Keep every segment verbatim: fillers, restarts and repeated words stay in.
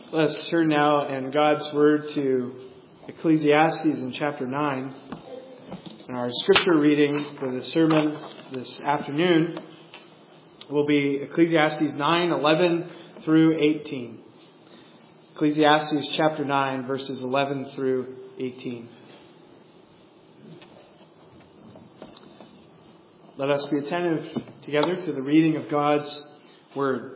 Let us turn now in God's Word to Ecclesiastes in chapter nine. And our scripture reading for the sermon this afternoon will be Ecclesiastes nine, eleven through eighteen. Ecclesiastes chapter nine, verses eleven through eighteen. Let us be attentive together to the reading of God's Word.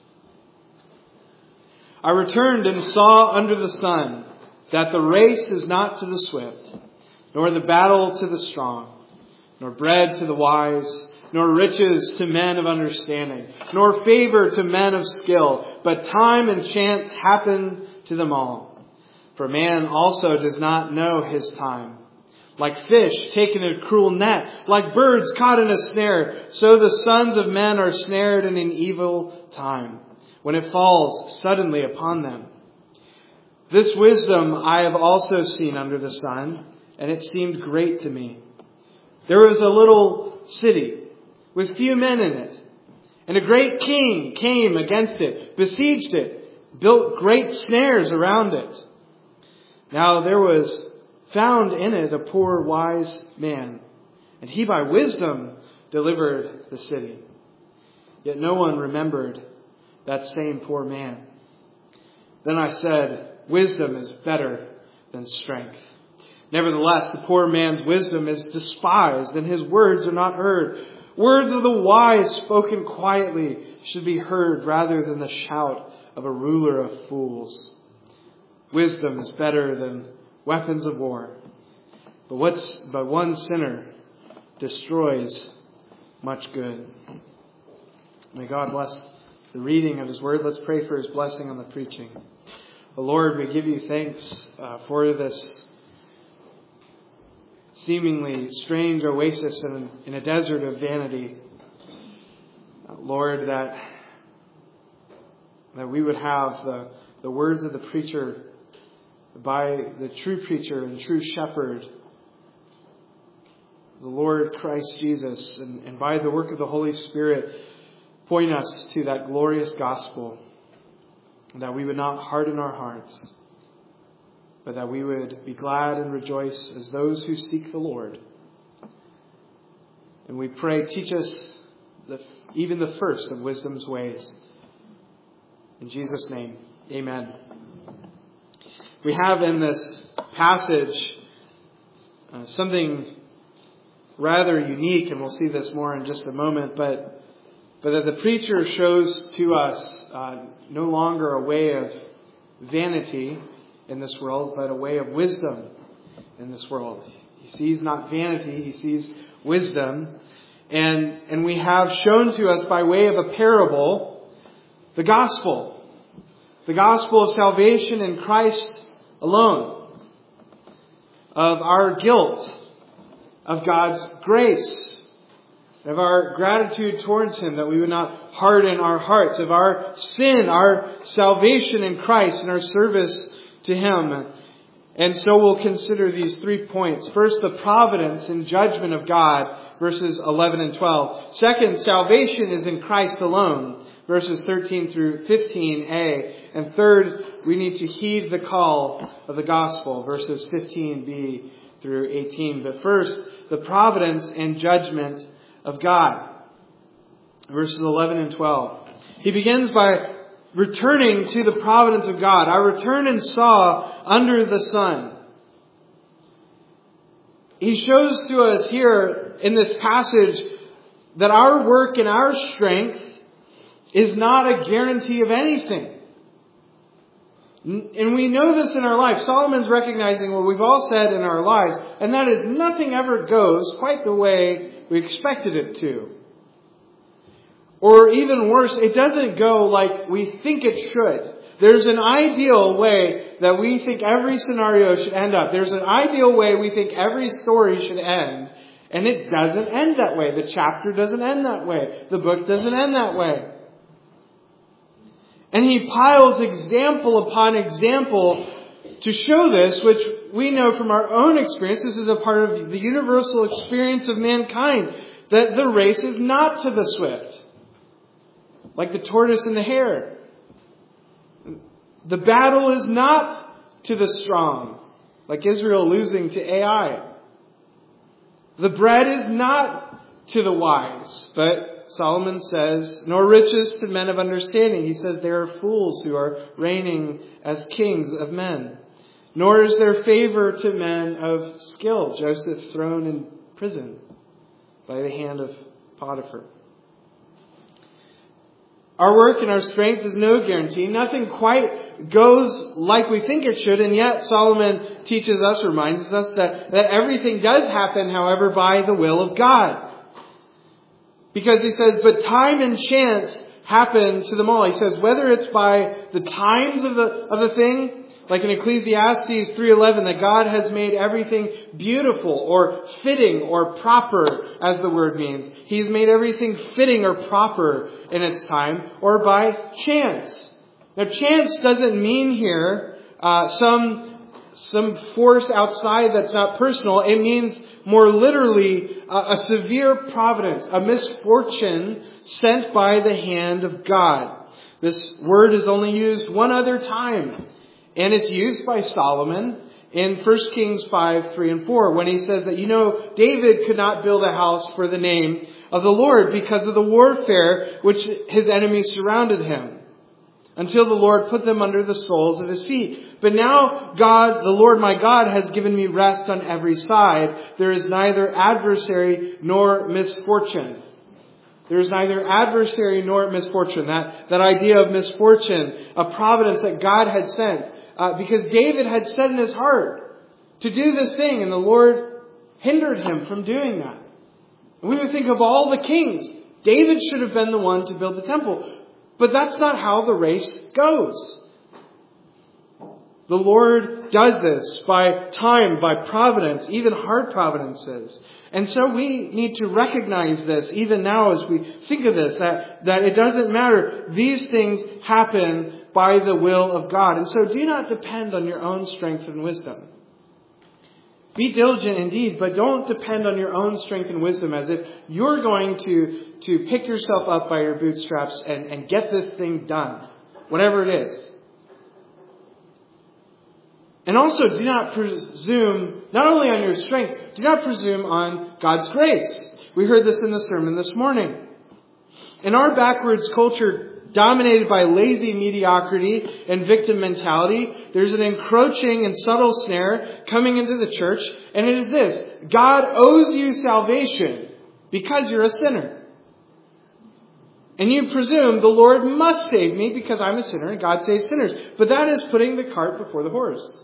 I returned and saw under the sun that the race is not to the swift, nor the battle to the strong, nor bread to the wise, nor riches to men of understanding, nor favor to men of skill, but time and chance happen to them all. For man also does not know his time. Like fish taken in a cruel net, like birds caught in a snare, so the sons of men are snared in an evil time, when it falls suddenly upon them. This wisdom I have also seen under the sun, and it seemed great to me. There was a little city with few men in it, and a great king came against it, besieged it, built great snares around it. Now there was found in it a poor wise man, and he by wisdom delivered the city. Yet no one remembered that same poor man. Then I said, wisdom is better than strength. Nevertheless, the poor man's wisdom is despised, and his words are not heard. Words of the wise spoken quietly should be heard rather than the shout of a ruler of fools. Wisdom is better than weapons of war, but what's but one sinner destroys much good. May God bless the reading of His Word. Let's pray for His blessing on the preaching. Oh Lord, we give you thanks uh, for this seemingly strange oasis in, in a desert of vanity. Uh, Lord, that that we would have the, the words of the preacher by the true preacher and true shepherd, the Lord Christ Jesus, and, and by the work of the Holy Spirit, point us to that glorious gospel, that we would not harden our hearts, but that we would be glad and rejoice as those who seek the Lord. And we pray, teach us the, even the first of wisdom's ways. In Jesus' name, amen. We have in this passage uh, something rather unique, and we'll see this more in just a moment, but But that the preacher shows to us uh, no longer a way of vanity in this world, but a way of wisdom in this world. He sees not vanity, he sees wisdom. And, and we have shown to us by way of a parable the gospel. The gospel of salvation in Christ alone. Of our guilt. Of God's grace. Of our gratitude towards Him, that we would not harden our hearts, of our sin, our salvation in Christ, and our service to Him. And so we'll consider these three points. First, the providence and judgment of God, verses eleven and twelve. Second, salvation is in Christ alone, verses thirteen through fifteen a. And third, we need to heed the call of the gospel, verses fifteen b through eighteen. But first, the providence and judgment of God. Verses eleven and twelve. He begins by returning to the providence of God. I returned and saw under the sun. He shows to us here in this passage that our work and our strength is not a guarantee of anything. And we know this in our life. Solomon's recognizing what we've all said in our lives, and that is nothing ever goes quite the way we expected it to. Or even worse, it doesn't go like we think it should. There's an ideal way that we think every scenario should end up. There's an ideal way we think every story should end. And it doesn't end that way. The chapter doesn't end that way. The book doesn't end that way. And he piles example upon example to show this, which we know from our own experience. This is a part of the universal experience of mankind, that the race is not to the swift. Like the tortoise and the hare. The battle is not to the strong, like Israel losing to Ai. The bread is not to the wise, but Solomon says, nor riches to men of understanding. He says they are fools who are reigning as kings of men. Nor is there favor to men of skill. Joseph thrown in prison by the hand of Potiphar. Our work and our strength is no guarantee. Nothing quite goes like we think it should. And yet Solomon teaches us, reminds us that, that everything does happen, however, by the will of God. Because he says, but time and chance happen to them all. He says, whether it's by the times of the, of the thing, like in Ecclesiastes three eleven, that God has made everything beautiful or fitting or proper, as the word means. He's made everything fitting or proper in its time, or by chance. Now, chance doesn't mean here uh, some some force outside that's not personal. It means more literally uh, a severe providence, a misfortune sent by the hand of God. This word is only used one other time. And it's used by Solomon in First Kings five, three and four, when he says that, you know, David could not build a house for the name of the Lord because of the warfare which his enemies surrounded him, until the Lord put them under the soles of his feet. But now God, the Lord my God, has given me rest on every side. There is neither adversary nor misfortune. There is neither adversary nor misfortune. That, that idea of misfortune, a providence that God had sent. Uh, because David had said in his heart to do this thing, and the Lord hindered him from doing that. And we would think of all the kings. David should have been the one to build the temple. But that's not how the race goes. The Lord does this by time, by providence, even hard providences. And so we need to recognize this even now as we think of this, that, that it doesn't matter. These things happen by the will of God. And so do not depend on your own strength and wisdom. Be diligent indeed, but don't depend on your own strength and wisdom as if you're going to, to pick yourself up by your bootstraps and, and get this thing done, whatever it is. And also, do not presume, not only on your strength, do not presume on God's grace. We heard this in the sermon this morning. In our backwards culture, dominated by lazy mediocrity and victim mentality, there's an encroaching and subtle snare coming into the church, and it is this: God owes you salvation because you're a sinner. And you presume the Lord must save me because I'm a sinner and God saves sinners. But that is putting the cart before the horse.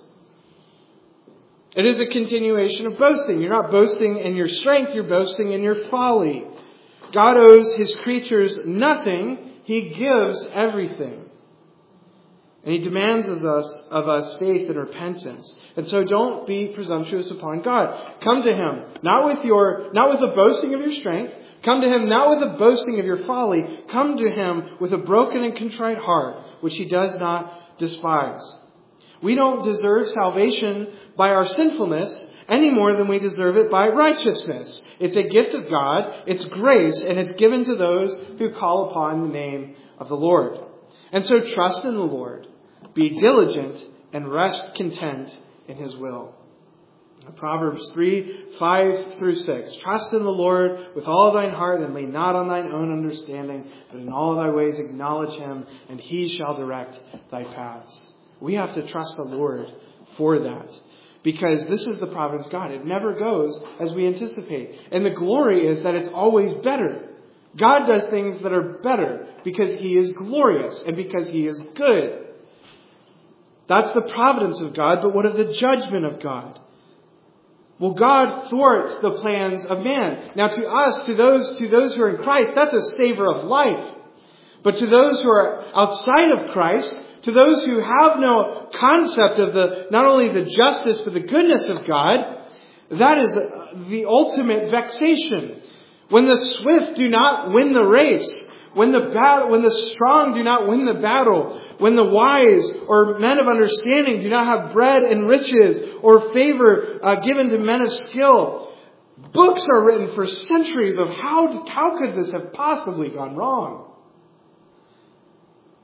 It is a continuation of boasting. You're not boasting in your strength, you're boasting in your folly. God owes His creatures nothing. He gives everything. And He demands of us, of us faith and repentance. And so don't be presumptuous upon God. Come to Him, not with your, not with the boasting of your strength. Come to Him, not with the boasting of your folly. Come to Him with a broken and contrite heart, which He does not despise. We don't deserve salvation by our sinfulness any more than we deserve it by righteousness. It's a gift of God, it's grace, and it's given to those who call upon the name of the Lord. And so trust in the Lord, be diligent, and rest content in His will. Proverbs three, five through six. Trust in the Lord with all thine heart, and lean not on thine own understanding, but in all thy ways acknowledge Him, and He shall direct thy paths. We have to trust the Lord for that. Because this is the providence of God. It never goes as we anticipate. And the glory is that it's always better. God does things that are better because He is glorious and because He is good. That's the providence of God, but what of the judgment of God? Well, God thwarts the plans of man. Now to us, to those, to those who are in Christ, that's a savor of life. But to those who are outside of Christ, to those who have no concept of the not only the justice but the goodness of God, that is the ultimate vexation. When the swift do not win the race, when the battle, when the strong do not win the battle, when the wise or men of understanding do not have bread and riches or favor uh, given to men of skill, books are written for centuries of how how could this have possibly gone wrong.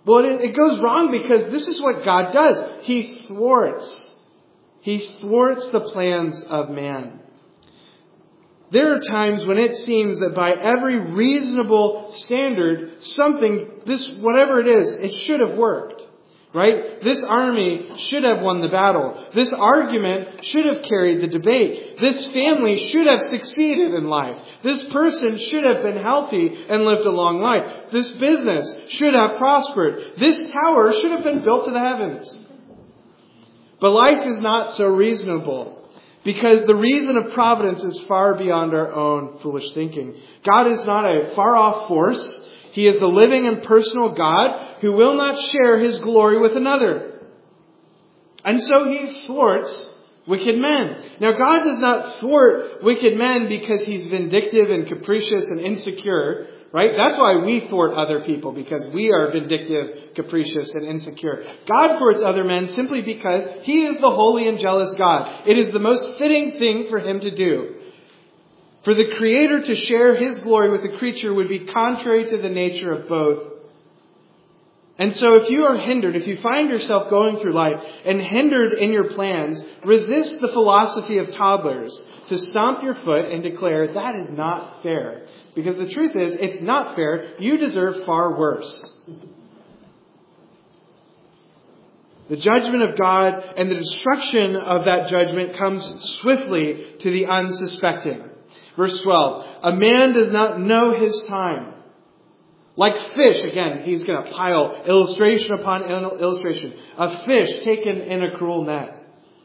Well, it, it goes wrong because this is what God does. He thwarts. He thwarts the plans of man. There are times when it seems that by every reasonable standard, something, this, whatever it is, it should have worked. Right? This army should have won the battle. This argument should have carried the debate. This family should have succeeded in life. This person should have been healthy and lived a long life. This business should have prospered. This tower should have been built to the heavens. But life is not so reasonable, because the reason of providence is far beyond our own foolish thinking. God is not a far-off force. He is the living and personal God who will not share His glory with another. And so He thwarts wicked men. Now, God does not thwart wicked men because He's vindictive and capricious and insecure, right? That's why we thwart other people, because we are vindictive, capricious, and insecure. God thwarts other men simply because He is the holy and jealous God. It is the most fitting thing for Him to do. For the Creator to share His glory with the creature would be contrary to the nature of both. And so if you are hindered, if you find yourself going through life and hindered in your plans, resist the philosophy of toddlers to stomp your foot and declare that is not fair. Because the truth is, it's not fair. You deserve far worse. The judgment of God and the destruction of that judgment comes swiftly to the unsuspecting. Verse twelve, a man does not know his time. Like fish, again, he's going to pile illustration upon illustration. A fish taken in a cruel net.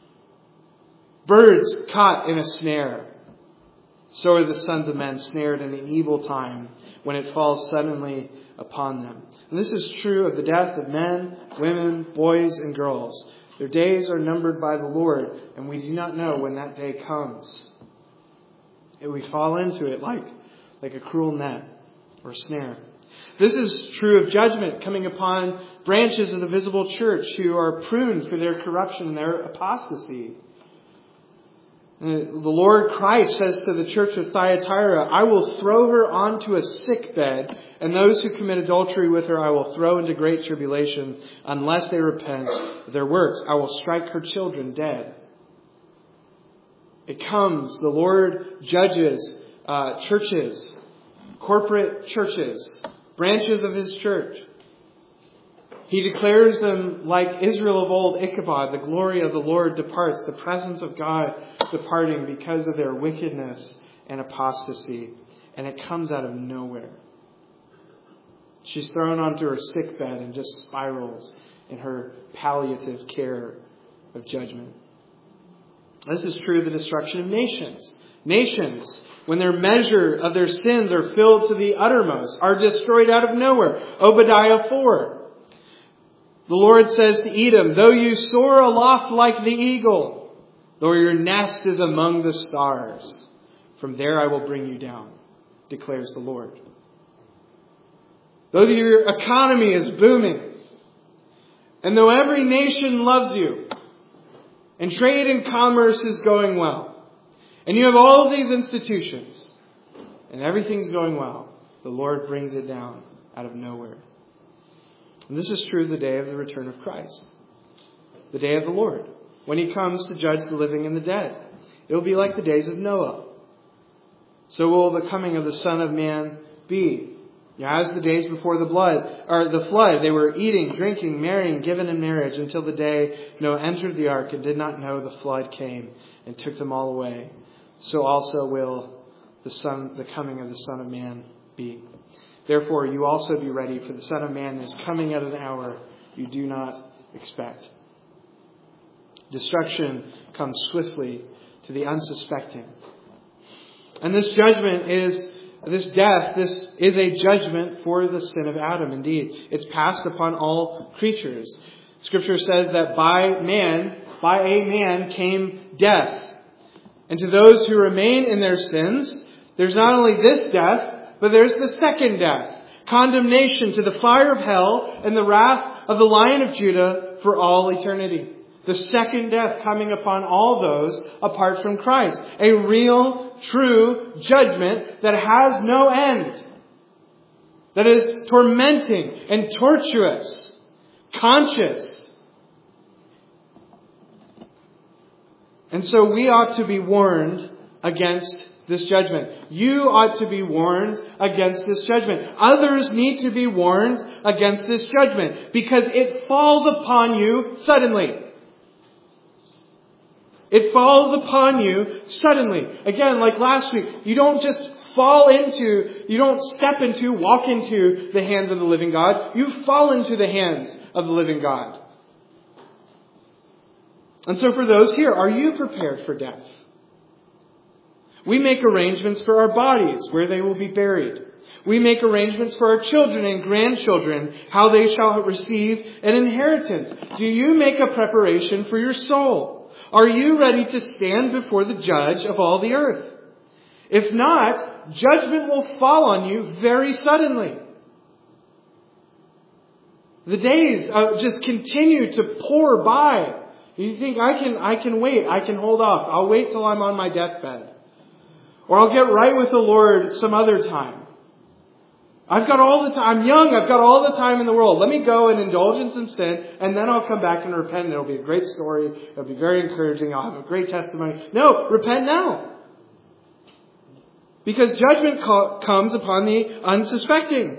Birds caught in a snare. So are the sons of men snared in an evil time when it falls suddenly upon them. And this is true of the death of men, women, boys, and girls. Their days are numbered by the Lord, and we do not know when that day comes. We fall into it like, like a cruel net or snare. This is true of judgment coming upon branches of the visible church who are pruned for their corruption and their apostasy. The Lord Christ says to the church of Thyatira, I will throw her onto a sick bed, and those who commit adultery with her I will throw into great tribulation, unless they repent of their works. I will strike her children dead. It comes, the Lord judges uh, churches, corporate churches, branches of His church. He declares them like Israel of old, Ichabod, the glory of the Lord departs, the presence of God departing because of their wickedness and apostasy. And it comes out of nowhere. She's thrown onto her sick bed and just spirals in her palliative care of judgment. This is true of the destruction of nations. Nations, when their measure of their sins are filled to the uttermost, are destroyed out of nowhere. Obadiah four. The Lord says to Edom, though you soar aloft like the eagle, though your nest is among the stars, from there I will bring you down, declares the Lord. Though your economy is booming, and though every nation loves you, and trade and commerce is going well, and you have all of these institutions, and everything's going well, the Lord brings it down out of nowhere. And this is true of the day of the return of Christ, the day of the Lord, when He comes to judge the living and the dead. It will be like the days of Noah. So will the coming of the Son of Man be. As the days before the blood, or the flood, they were eating, drinking, marrying, given in marriage until the day Noah entered the ark and did not know the flood came and took them all away. So also will the son, the coming of the Son of Man be. Therefore, you also be ready, for the Son of Man is coming at an hour you do not expect. Destruction comes swiftly to the unsuspecting. And this judgment is This death, this is a judgment for the sin of Adam, indeed. It's passed upon all creatures. Scripture says that by man, by a man came death. And to those who remain in their sins, there's not only this death, but there's the second death. Condemnation to the fire of hell and the wrath of the Lion of Judah for all eternity. The second death coming upon all those apart from Christ. A real, true judgment that has no end. That is tormenting and tortuous. conscious. And so we ought to be warned against this judgment. You ought to be warned against this judgment. Others need to be warned against this judgment because it falls upon you suddenly. It falls upon you suddenly. Again, like last week, you don't just fall into, you don't step into, walk into the hands of the living God. You fall into the hands of the living God. And so for those here, are you prepared for death? We make arrangements for our bodies, where they will be buried. We make arrangements for our children and grandchildren, how they shall receive an inheritance. Do you make a preparation for your soul? Are you ready to stand before the judge of all the earth? If not, judgment will fall on you very suddenly. The days uh, just continue to pour by. You think, I can, I can wait. I can hold off. I'll wait till I'm on my deathbed. Or I'll get right with the Lord some other time. I've got all the time. I'm young. I've got all the time in the world. Let me go and indulge in some sin, and then I'll come back and repent. And it'll be a great story. It'll be very encouraging. I'll have a great testimony. No, repent now. Because judgment co- comes upon the unsuspecting.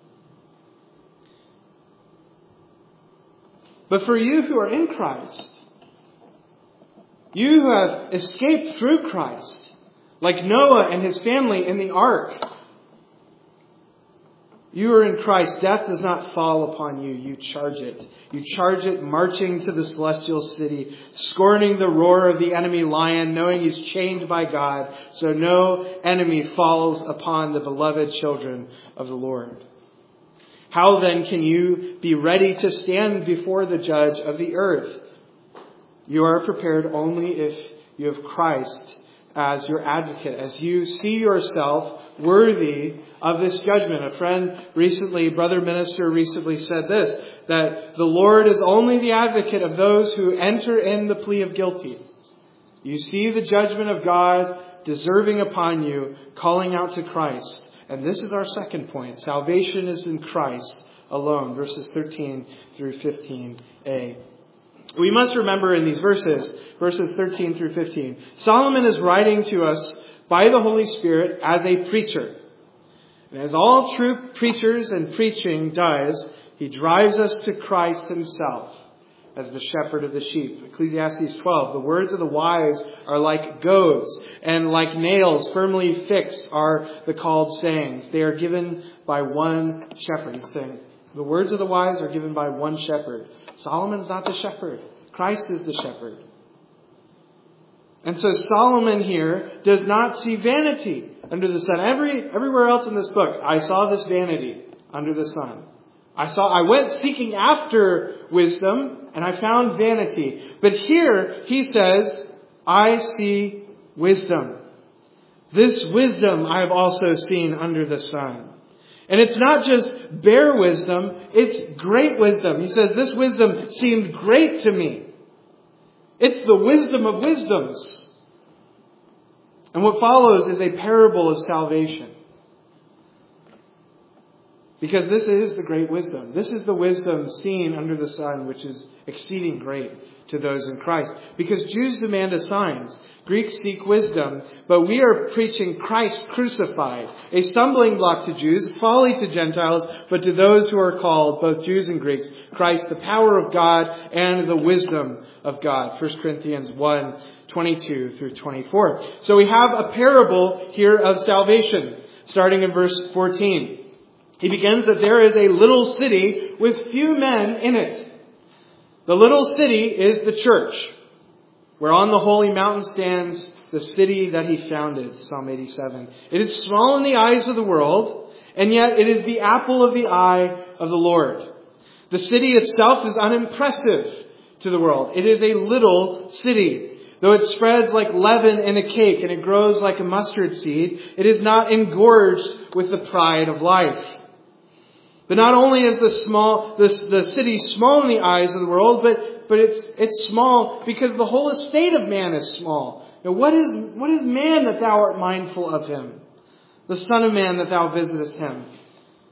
But for you who are in Christ, you who have escaped through Christ, like Noah and his family in the ark, you are in Christ. Death does not fall upon you. You charge it. You charge it marching to the celestial city, scorning the roar of the enemy lion, knowing he's chained by God, so no enemy falls upon the beloved children of the Lord. How then can you be ready to stand before the judge of the earth? You are prepared only if you have Christ as your advocate, as you see yourself worthy of this judgment. A friend recently, brother minister recently said this, that the Lord is only the advocate of those who enter in the plea of guilty. You see the judgment of God deserving upon you, calling out to Christ. And this is our second point. Salvation is in Christ alone. Verses thirteen through fifteen a. We must remember in these verses, verses thirteen through fifteen, Solomon is writing to us by the Holy Spirit as a preacher. And as all true preachers and preaching does, he drives us to Christ himself as the shepherd of the sheep. Ecclesiastes twelve, the words of the wise are like goads, and like nails firmly fixed are the called sayings. They are given by one shepherd. He's saying, the words of the wise are given by one shepherd. Solomon's not the shepherd. Christ is the shepherd. And so Solomon here does not see vanity under the sun. Every, everywhere else in this book, I saw this vanity under the sun. I saw, I went seeking after wisdom and I found vanity. But here he says, I see wisdom. This wisdom I have also seen under the sun. And it's not just bare wisdom, it's great wisdom. He says, this wisdom seemed great to me. It's the wisdom of wisdoms. And what follows is a parable of salvation. Because this is the great wisdom. This is the wisdom seen under the sun, which is exceeding great to those in Christ. Because Jews demand signs. Greeks seek wisdom. But we are preaching Christ crucified. A stumbling block to Jews, folly to Gentiles, but to those who are called, both Jews and Greeks, Christ, the power of God and the wisdom of God. First Corinthians one, twenty-two through twenty-four. So we have a parable here of salvation, starting in verse fourteen. He begins that there is a little city with few men in it. The little city is the church, where on the holy mountain stands the city that he founded, Psalm eighty-seven. It is small in the eyes of the world, and yet it is the apple of the eye of the Lord. The city itself is unimpressive to the world. It is a little city. Though it spreads like leaven in a cake and it grows like a mustard seed, it is not engorged with the pride of life. But not only is the small, this, the city small in the eyes of the world, but, but it's, it's small because the whole estate of man is small. Now, what is, what is man that thou art mindful of him? The Son of Man that thou visitest him.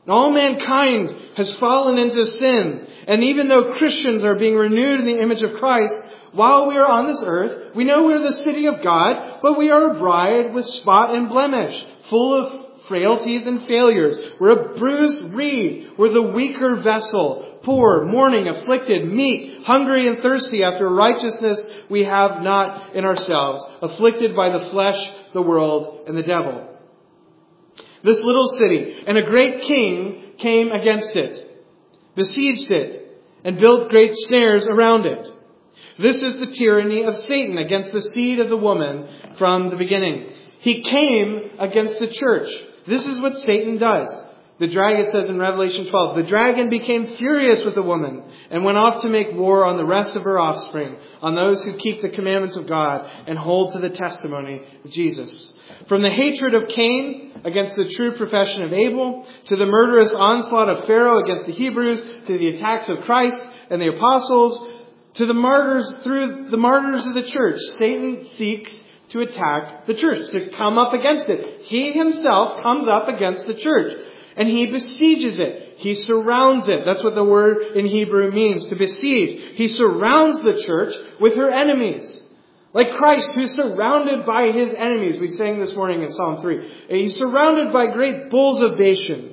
And all mankind has fallen into sin. And even though Christians are being renewed in the image of Christ, while we are on this earth, we know we're the city of God, but we are a bride with spot and blemish, full of frailties and failures. We're a bruised reed. We're the weaker vessel, poor, mourning, afflicted, meek, hungry and thirsty after righteousness we have not in ourselves, afflicted by the flesh, the world, and the devil. This little city and a great king came against it, besieged it, and built great snares around it. This is the tyranny of Satan against the seed of the woman from the beginning. He came against the church. This is what Satan does. The dragon, it says in Revelation twelve, the dragon became furious with the woman and went off to make war on the rest of her offspring, on those who keep the commandments of God and hold to the testimony of Jesus. From the hatred of Cain against the true profession of Abel, to the murderous onslaught of Pharaoh against the Hebrews, to the attacks of Christ and the apostles, to the martyrs through the martyrs of the church, Satan seeks to attack the church, to come up against it. He himself comes up against the church, and he besieges it. He surrounds it. That's what the word in Hebrew means, to besiege. He surrounds the church with her enemies. Like Christ, who's surrounded by his enemies. We sang this morning in Psalm three. He's surrounded by great bulls of Bashan.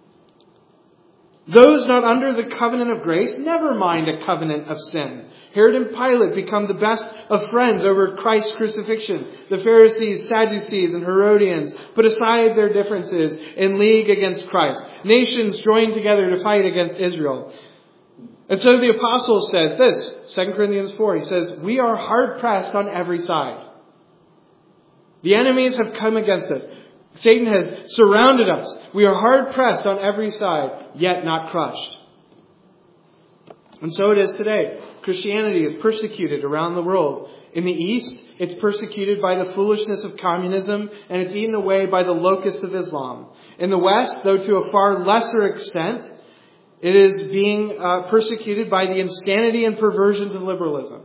Those not under the covenant of grace never mind a covenant of sin. Herod and Pilate become the best of friends over Christ's crucifixion. The Pharisees, Sadducees, and Herodians put aside their differences in league against Christ. Nations join together to fight against Israel. And so the apostle said this, Second Corinthians four, he says, we are hard pressed on every side. The enemies have come against us. Satan has surrounded us. We are hard pressed on every side, yet not crushed. And so it is today. Christianity is persecuted around the world. In the East, it's persecuted by the foolishness of communism, and it's eaten away by the locusts of Islam. In the West, though to a far lesser extent, it is being uh, persecuted by the insanity and perversions of liberalism.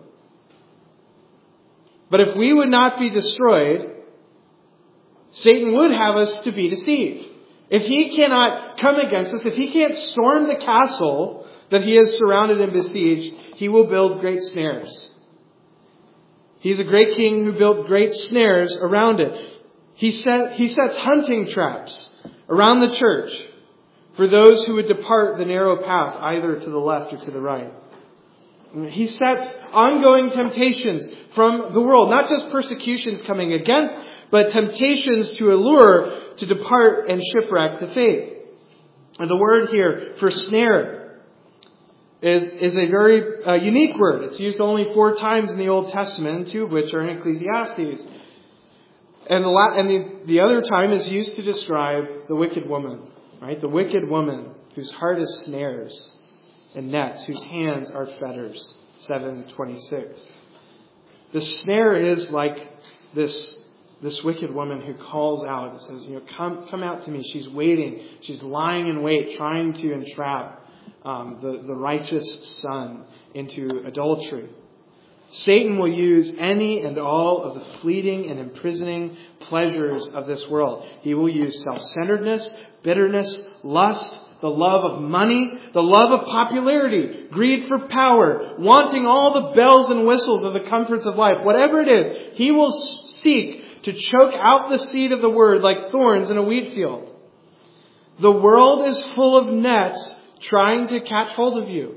But if we would not be destroyed, Satan would have us to be deceived. If he cannot come against us, if he can't storm the castle that he has surrounded and besieged, he will build great snares. He's a great king who built great snares around it. He set, he sets hunting traps around the church for those who would depart the narrow path either to the left or to the right. He sets ongoing temptations from the world, not just persecutions coming against, but temptations to allure to depart and shipwreck the faith. And the word here for snare is, is a very uh, unique word. It's used only four times in the Old Testament, two of which are in Ecclesiastes. And, the, la- and the, the other time is used to describe the wicked woman, right? The wicked woman whose heart is snares and nets, whose hands are fetters. seven twenty-six. The snare is like this This wicked woman who calls out and says, you know, come come out to me. She's waiting. She's lying in wait, trying to entrap um, the, the righteous son into adultery. Satan will use any and all of the fleeting and imprisoning pleasures of this world. He will use self-centeredness, bitterness, lust, the love of money, the love of popularity, greed for power, wanting all the bells and whistles of the comforts of life. Whatever it is, he will seek to choke out the seed of the word like thorns in a wheat field. The world is full of nets trying to catch hold of you.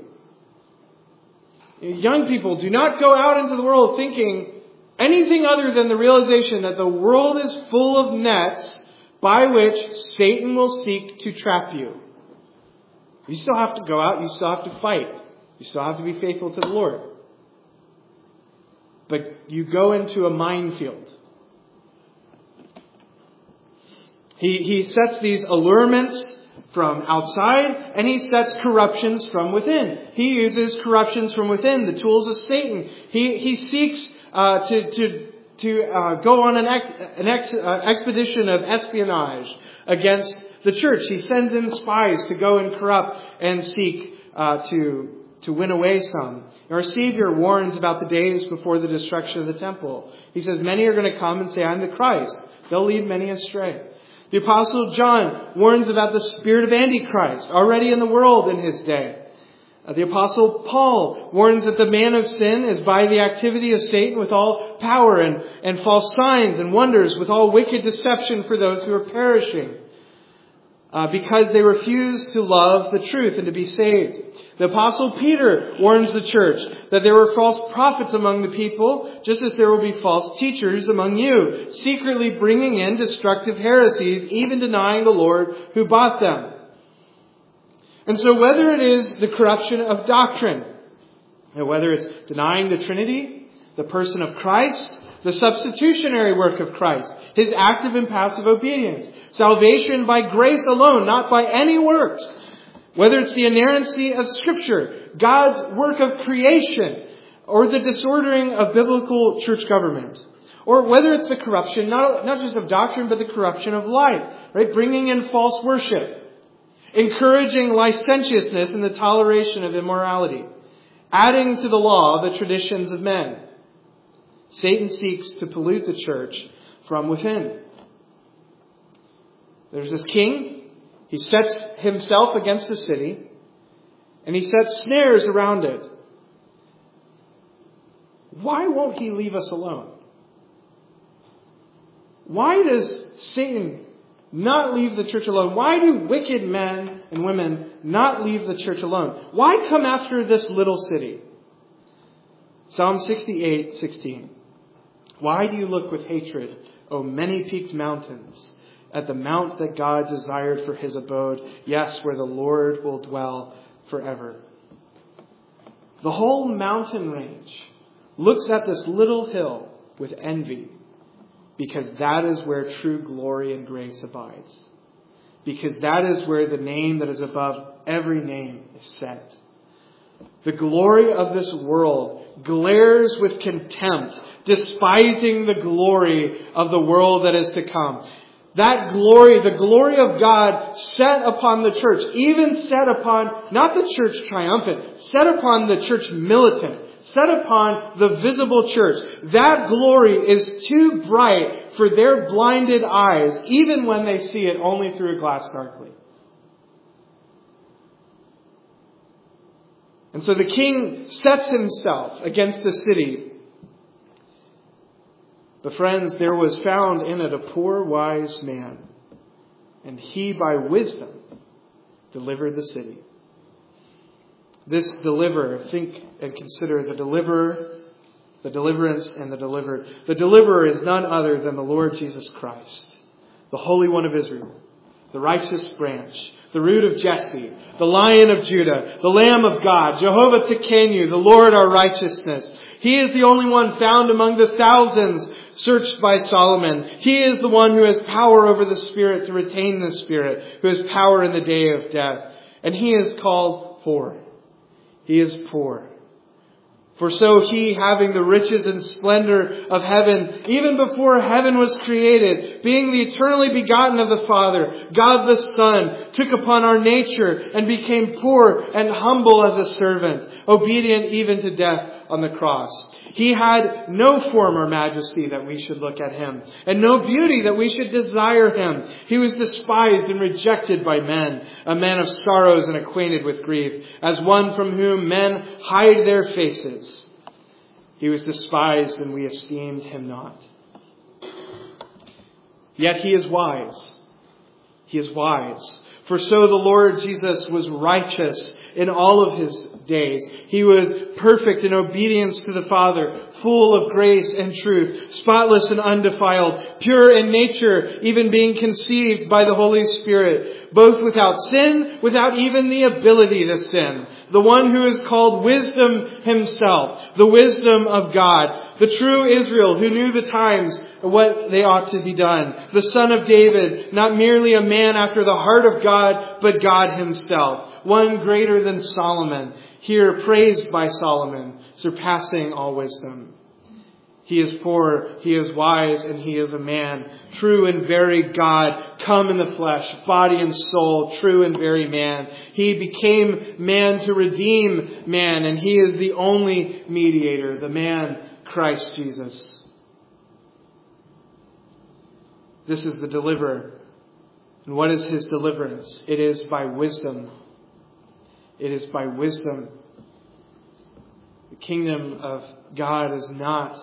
Young people, do not go out into the world thinking anything other than the realization that the world is full of nets by which Satan will seek to trap you. You still have to go out. You still have to fight. You still have to be faithful to the Lord. But you go into a minefield. He, he sets these allurements from outside, and he sets corruptions from within. He uses corruptions from within, the tools of Satan. He he seeks uh, to to to uh, go on an ex, an ex, uh, expedition of espionage against the church. He sends in spies to go and corrupt and seek uh, to to win away some. Our Savior warns about the days before the destruction of the temple. He says, many are going to come and say, I'm the Christ. They'll lead many astray. The Apostle John warns about the spirit of Antichrist already in the world in his day. Uh, the Apostle Paul warns that the man of sin is by the activity of Satan with all power and, and false signs and wonders, with all wicked deception for those who are perishing, uh, because they refuse to love the truth and to be saved. The Apostle Peter warns the church that there were false prophets among the people, just as there will be false teachers among you, secretly bringing in destructive heresies, even denying the Lord who bought them. And so whether it is the corruption of doctrine, and whether it's denying the Trinity, the person of Christ, the substitutionary work of Christ, His active and passive obedience, salvation by grace alone, not by any works, whether it's the inerrancy of Scripture, God's work of creation, or the disordering of biblical church government, or whether it's the corruption, not, not just of doctrine, but the corruption of life, right? Bringing in false worship, encouraging licentiousness and the toleration of immorality, adding to the law the traditions of men. Satan seeks to pollute the church from within. There's this king. He sets himself against the city, and he sets snares around it. Why won't he leave us alone? Why does Satan not leave the church alone? Why do wicked men and women not leave the church alone? Why come after this little city? Psalm sixty-eight sixteen. Why do you look with hatred, O many-peaked mountains, at the mount that God desired for His abode, yes, where the Lord will dwell forever? The whole mountain range looks at this little hill with envy, because that is where true glory and grace abides. Because that is where the name that is above every name is set. The glory of this world glares with contempt, despising the glory of the world that is to come. That glory, the glory of God set upon the church, even set upon, not the church triumphant, set upon the church militant, set upon the visible church. That glory is too bright for their blinded eyes, even when they see it only through a glass darkly. And so the king sets himself against the city. But friends, there was found in it a poor wise man, and he by wisdom delivered the city. This deliverer, think and consider the deliverer, the deliverance, and the delivered. The deliverer is none other than the Lord Jesus Christ, the Holy One of Israel, the righteous branch, the root of Jesse, the Lion of Judah, the Lamb of God, Jehovah Tsidkenu, the Lord our righteousness. He is the only one found among the thousands searched by Solomon. He is the one who has power over the Spirit to retain the Spirit, who has power in the day of death. And He is called poor. He is poor. For so He, having the riches and splendor of heaven, even before heaven was created, being the eternally begotten of the Father, God the Son, took upon our nature and became poor and humble as a servant, obedient even to death on the cross. He had no form or majesty that we should look at Him, and no beauty that we should desire Him. He was despised and rejected by men, a man of sorrows and acquainted with grief, as one from whom men hide their faces. He was despised, and we esteemed Him not. Yet He is wise. He is wise. For so the Lord Jesus was righteous in all of His days. He was perfect in obedience to the Father, full of grace and truth, spotless and undefiled, pure in nature, even being conceived by the Holy Spirit, both without sin, without even the ability to sin. The one who is called Wisdom Himself, the wisdom of God, the true Israel who knew the times and what they ought to be done. The Son of David, not merely a man after the heart of God, but God Himself. One greater than Solomon, here praised by Solomon, surpassing all wisdom. He is poor, He is wise, and He is a man, true and very God, come in the flesh, body and soul, true and very man. He became man to redeem man, and He is the only mediator, the man, Christ Jesus. This is the deliverer. And what is his deliverance? It is by wisdom. It is by wisdom. The kingdom of God is not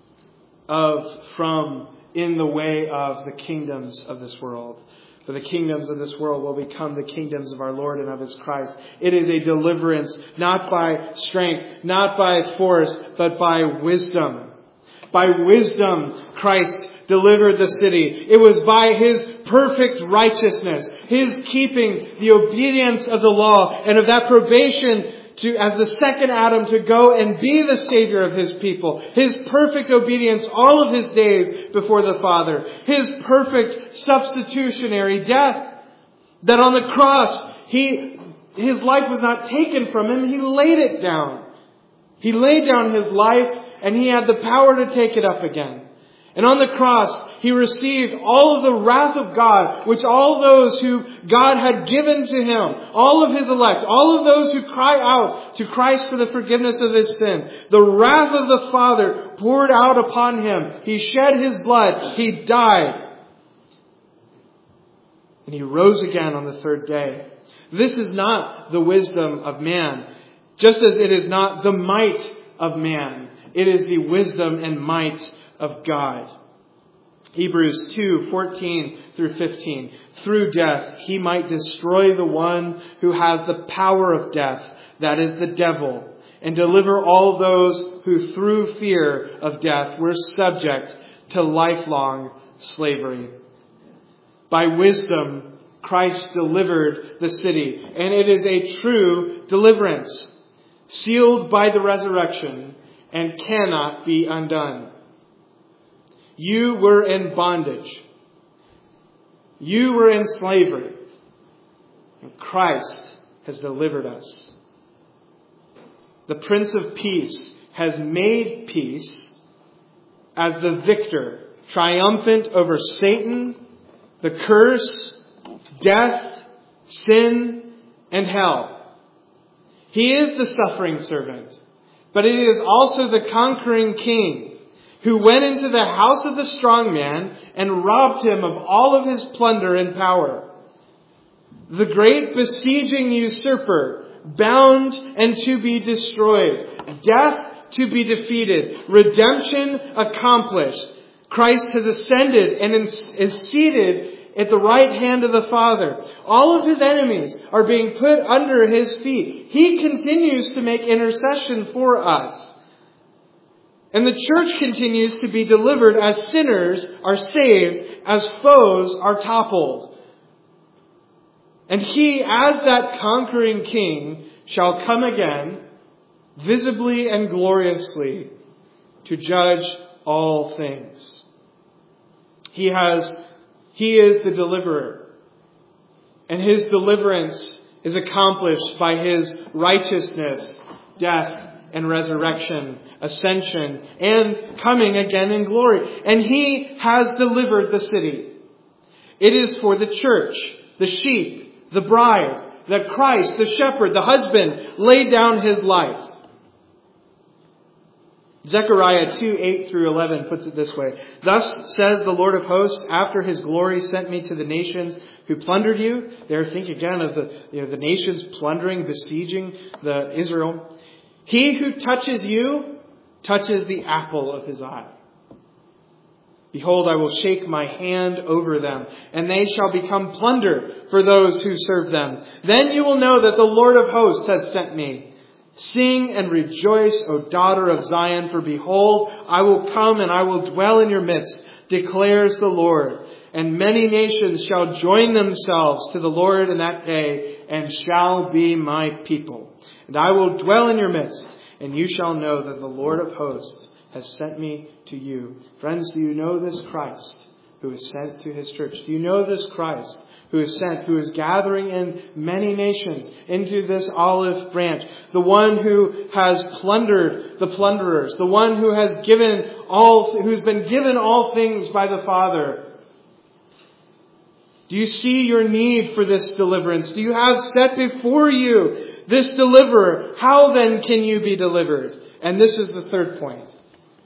of, from, in the way of the kingdoms of this world. For the kingdoms of this world will become the kingdoms of our Lord and of His Christ. It is a deliverance, not by strength, not by force, but by wisdom. By wisdom, Christ delivered the city. It was by His perfect righteousness, His keeping the obedience of the law and of that probation to, as the second Adam, to go and be the Savior of His people. His perfect obedience all of His days before the Father. His perfect substitutionary death. That on the cross, He, His life was not taken from Him. He laid it down. He laid down His life and He had the power to take it up again. And on the cross, He received all of the wrath of God, which all those who God had given to Him, all of His elect, all of those who cry out to Christ for the forgiveness of His sins, the wrath of the Father poured out upon Him. He shed His blood. He died. And He rose again on the third day. This is not the wisdom of man, just as it is not the might of man. It is the wisdom and might of God. Hebrews two, fourteen through fifteen. Through death, He might destroy the one who has the power of death, that is the devil, and deliver all those who through fear of death were subject to lifelong slavery. By wisdom, Christ delivered the city, and it is a true deliverance, sealed by the resurrection and cannot be undone. You were in bondage. You were in slavery. And Christ has delivered us. The Prince of Peace has made peace as the victor, triumphant over Satan, the curse, death, sin, and hell. He is the suffering servant, but it is also the conquering king, who went into the house of the strong man and robbed him of all of his plunder and power. The great besieging usurper, bound and to be destroyed. Death to be defeated. Redemption accomplished. Christ has ascended and is seated at the right hand of the Father. All of His enemies are being put under His feet. He continues to make intercession for us. And the church continues to be delivered as sinners are saved, as foes are toppled. And He, as that conquering king, shall come again, visibly and gloriously, to judge all things. He has, He is the deliverer. And His deliverance is accomplished by His righteousness, death, and resurrection, ascension, and coming again in glory. And He has delivered the city. It is for the church, the sheep, the bride, that Christ, the shepherd, the husband, laid down His life. Zechariah two, eight through eleven puts it this way. Thus says the Lord of hosts, after His glory sent me to the nations who plundered you. There, think again of the, you know, the nations plundering, besieging the Israel. He who touches you touches the apple of His eye. Behold, I will shake my hand over them, and they shall become plunder for those who serve them. Then you will know that the Lord of hosts has sent me. Sing and rejoice, O daughter of Zion, for behold, I will come and I will dwell in your midst, declares the Lord. And many nations shall join themselves to the Lord in that day, and shall be my people. And I will dwell in your midst, and you shall know that the Lord of hosts has sent me to you. Friends, do you know this Christ who is sent to His church? Do you know this Christ who is sent, who is gathering in many nations into this olive branch? The one who has plundered the plunderers, the one who has given all, who's been given all things by the Father. Do you see your need for this deliverance? Do you have set before you this deliverer? How then can you be delivered? And this is the third point.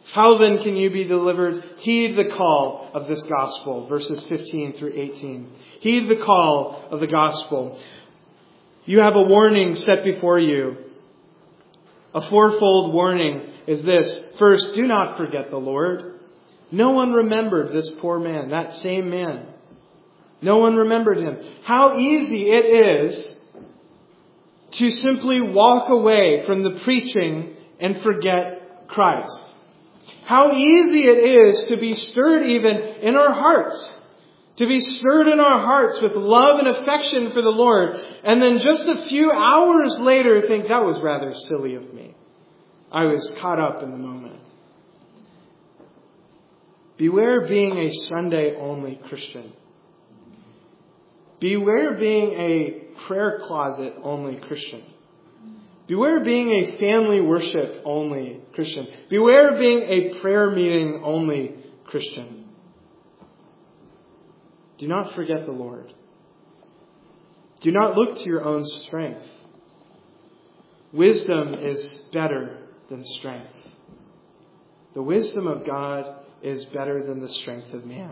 How then can you be delivered? Heed the call of this gospel. Verses fifteen through eighteen. Heed the call of the gospel. You have a warning set before you. A fourfold warning is this. First, do not forget the Lord. No one remembered this poor man, that same man. No one remembered him. How easy it is to simply walk away from the preaching and forget Christ. How easy it is to be stirred even in our hearts. To be stirred in our hearts with love and affection for the Lord. And then just a few hours later think, that was rather silly of me. I was caught up in the moment. Beware being a Sunday-only Christian. Beware being a prayer closet-only Christian. Beware being a family worship-only Christian. Beware being a prayer meeting-only Christian. Do not forget the Lord. Do not look to your own strength. Wisdom is better than strength. The wisdom of God is better than the strength of man.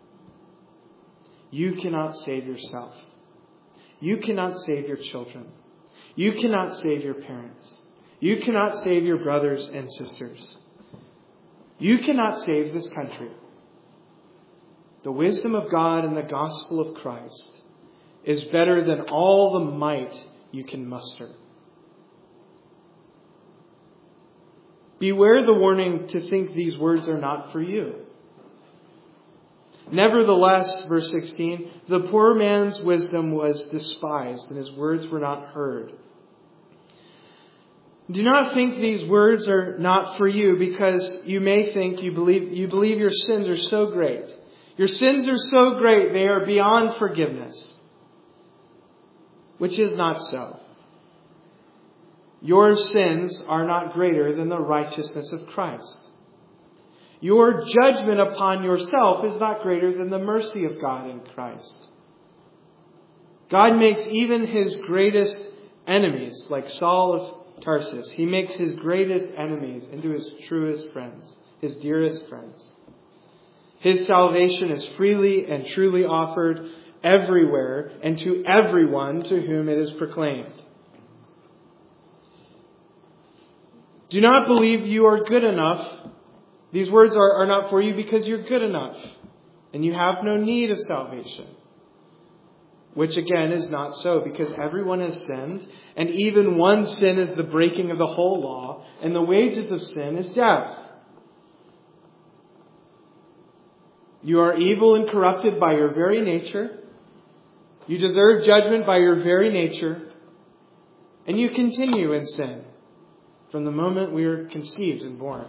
You cannot save yourself. You cannot save your children. You cannot save your parents. You cannot save your brothers and sisters. You cannot save this country. The wisdom of God and the gospel of Christ is better than all the might you can muster. Beware the warning to think these words are not for you. Nevertheless, verse sixteen, the poor man's wisdom was despised and his words were not heard. Do not think these words are not for you because you may think you believe, you believe your sins are so great. Your sins are so great, they are beyond forgiveness. Which is not so. Your sins are not greater than the righteousness of Christ. Your judgment upon yourself is not greater than the mercy of God in Christ. God makes even his greatest enemies, like Saul of Tarsus, he makes his greatest enemies into his truest friends, his dearest friends. His salvation is freely and truly offered everywhere and to everyone to whom it is proclaimed. Do not believe you are good enough. These words are, are not for you because you're good enough and you have no need of salvation. Which again is not so, because everyone has sinned, and even one sin is the breaking of the whole law, and the wages of sin is death. You are evil and corrupted by your very nature. You deserve judgment by your very nature. And you continue in sin from the moment we are conceived and born.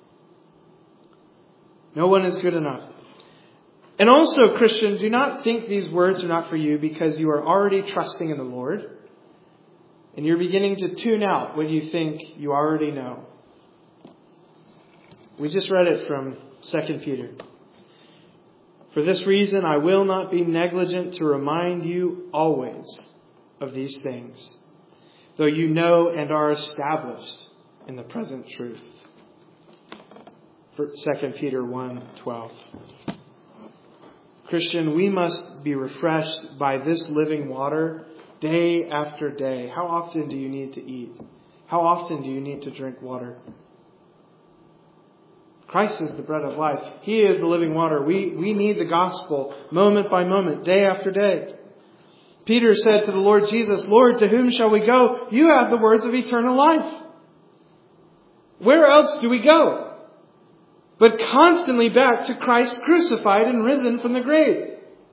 No one is good enough. And also, Christian, do not think these words are not for you because you are already trusting in the Lord. And you're beginning to tune out what you think you already know. We just read it from Second Peter. For this reason, I will not be negligent to remind you always of these things, though you know and are established in the present truth. Second Peter one twelve. Christian, we must be refreshed by this living water day after day. How often do you need to eat? How often do you need to drink water? Christ is the bread of life. He is the living water. We, we need the gospel moment by moment, day after day. Peter said to the Lord Jesus, Lord, to whom shall we go? You have the words of eternal life. Where else do we go? But constantly back to Christ crucified and risen from the grave.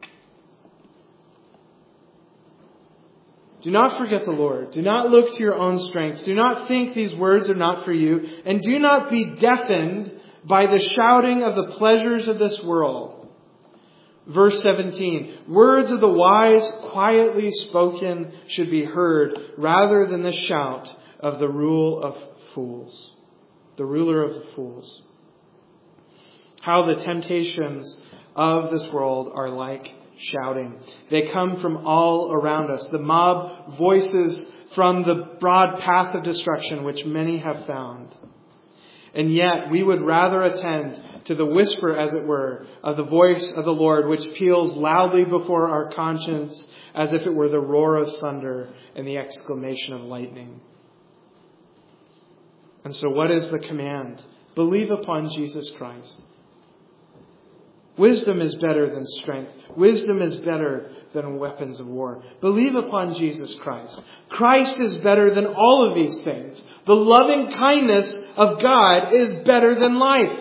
Do not forget the Lord. Do not look to your own strength. Do not think these words are not for you. And do not be deafened by the shouting of the pleasures of this world. Verse seventeen. Words of the wise, quietly spoken, should be heard rather than the shout of the rule of fools. The ruler of the fools. How the temptations of this world are like shouting. They come from all around us. The mob voices from the broad path of destruction which many have found. And yet we would rather attend to the whisper, as it were, of the voice of the Lord, which peals loudly before our conscience as if it were the roar of thunder and the exclamation of lightning. And so what is the command? Believe upon Jesus Christ. Wisdom is better than strength. Wisdom is better than weapons of war. Believe upon Jesus Christ. Christ is better than all of these things. The loving kindness of God is better than life.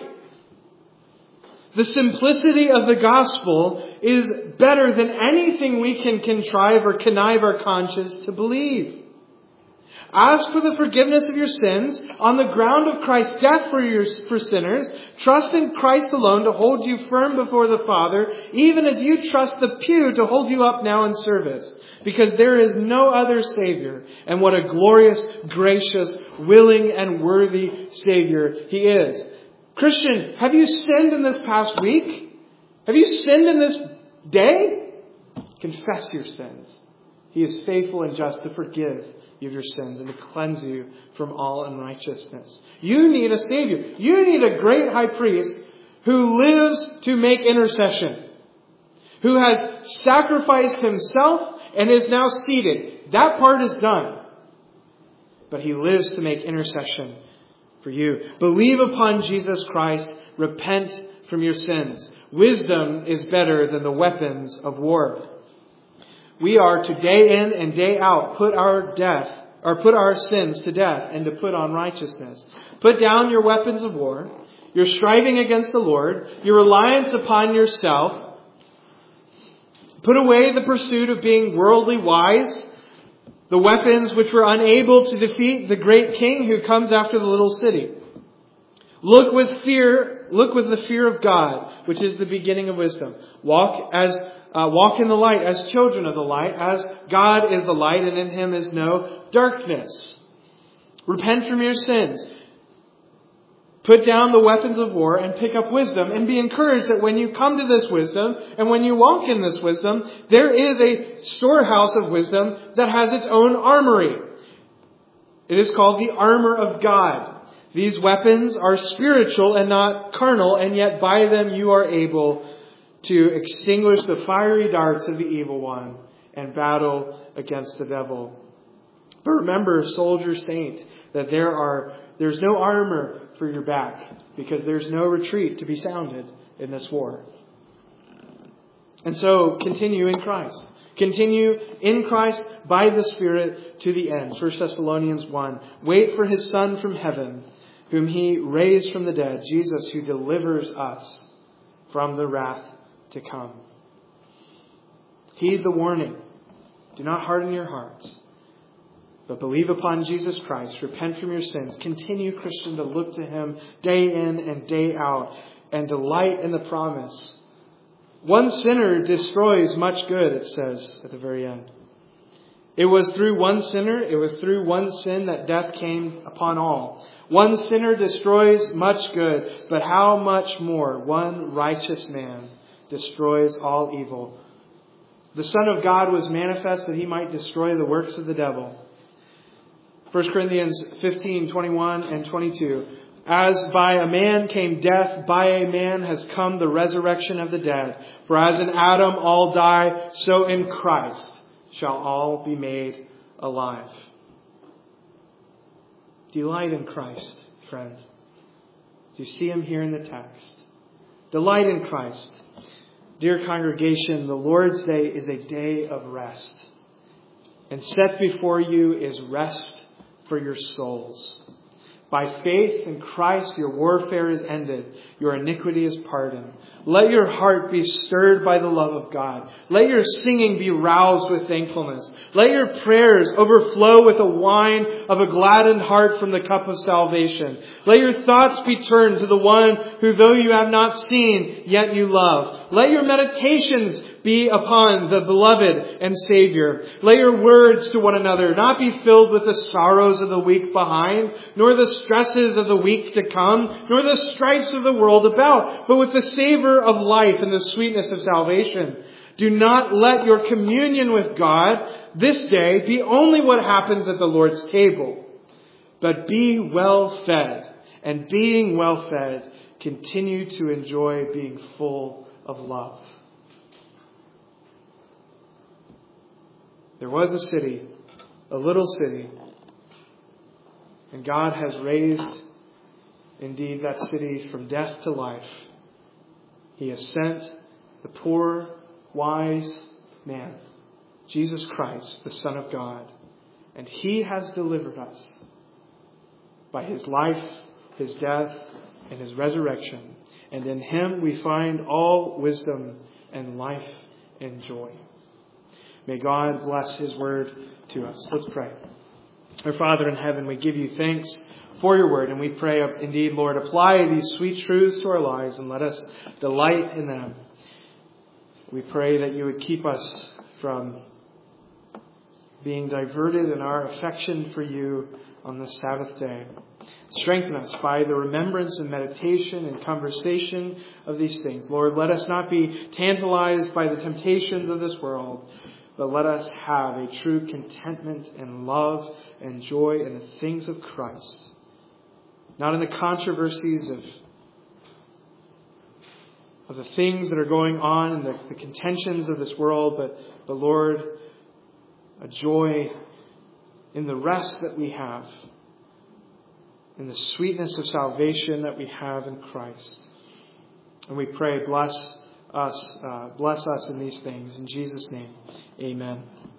The simplicity of the gospel is better than anything we can contrive or connive our conscience to believe. Ask for the forgiveness of your sins on the ground of Christ's death for your, for sinners. Trust in Christ alone to hold you firm before the Father, even as you trust the pew to hold you up now in service. Because there is no other Savior. And what a glorious, gracious, willing, and worthy Savior He is. Christian, have you sinned in this past week? Have you sinned in this day? Confess your sins. He is faithful and just to forgive you of your sins and to cleanse you from all unrighteousness. You need a Savior. You need a great high priest who lives to make intercession, who has sacrificed himself and is now seated. That part is done. But he lives to make intercession for you. Believe upon Jesus Christ. Repent from your sins. Wisdom is better than the weapons of war. We are to day in and day out put our death, or put our sins to death and to put on righteousness. Put down your weapons of war, your striving against the Lord, your reliance upon yourself. Put away the pursuit of being worldly wise, the weapons which were unable to defeat the great king who comes after the little city. Look with fear, look with the fear of God, which is the beginning of wisdom. Walk as Uh, walk in the light as children of the light, as God is the light and in Him is no darkness. Repent from your sins. Put down the weapons of war and pick up wisdom, and be encouraged that when you come to this wisdom and when you walk in this wisdom, there is a storehouse of wisdom that has its own armory. It is called the armor of God. These weapons are spiritual and not carnal, and yet by them you are able to extinguish the fiery darts of the evil one and battle against the devil. But remember, soldier saint, that there are there's no armor for your back, because there's no retreat to be sounded in this war. And so continue in Christ. Continue in Christ by the Spirit to the end. First Thessalonians one. Wait for His Son from heaven, whom He raised from the dead, Jesus, who delivers us from the wrath to come. Heed the warning. Do not harden your hearts, but believe upon Jesus Christ. Repent from your sins. Continue, Christian, to look to Him day in and day out and delight in the promise. One sinner destroys much good, it says at the very end. It was through one sinner, it was through one sin that death came upon all. One sinner destroys much good, but how much more one righteous man destroys all evil. The Son of God was manifest that He might destroy the works of the devil. First Corinthians fifteen, twenty-one and twenty-two. As by a man came death, by a man has come the resurrection of the dead. For as in Adam all die, so in Christ shall all be made alive. Delight in Christ, friend. As you see Him here in the text. Delight in Christ. Dear congregation, the Lord's Day is a day of rest. And set before you is rest for your souls. By faith in Christ, your warfare is ended. Your iniquity is pardoned. Let your heart be stirred by the love of God. Let your singing be roused with thankfulness. Let your prayers overflow with the wine of a gladdened heart from the cup of salvation. Let your thoughts be turned to the one who, though you have not seen, yet you love. Let your meditations be upon the beloved and Savior. Let your words to one another not be filled with the sorrows of the week behind, nor the stresses of the week to come, nor the strifes of the world about, but with the savor of life and the sweetness of salvation. Do not let your communion with God this day be only what happens at the Lord's table, but be well fed and being well fed, continue to enjoy being full of love. There was a city, a little city, and God has raised indeed that city from death to life. He has sent the poor, wise man, Jesus Christ, the Son of God, and He has delivered us by His life, His death, and His resurrection. And in Him we find all wisdom and life and joy. May God bless His word to us. Let's pray. Our Father in heaven, we give you thanks for your word, and we pray, indeed, Lord, apply these sweet truths to our lives and let us delight in them. We pray that you would keep us from being diverted in our affection for you on the Sabbath day. Strengthen us by the remembrance and meditation and conversation of these things. Lord, let us not be tantalized by the temptations of this world, but let us have a true contentment and love and joy in the things of Christ. Not in the controversies of, of the things that are going on and the, the contentions of this world, but, but Lord, a joy in the rest that we have, in the sweetness of salvation that we have in Christ. And we pray, bless us, uh, bless us in these things. In Jesus' name, amen.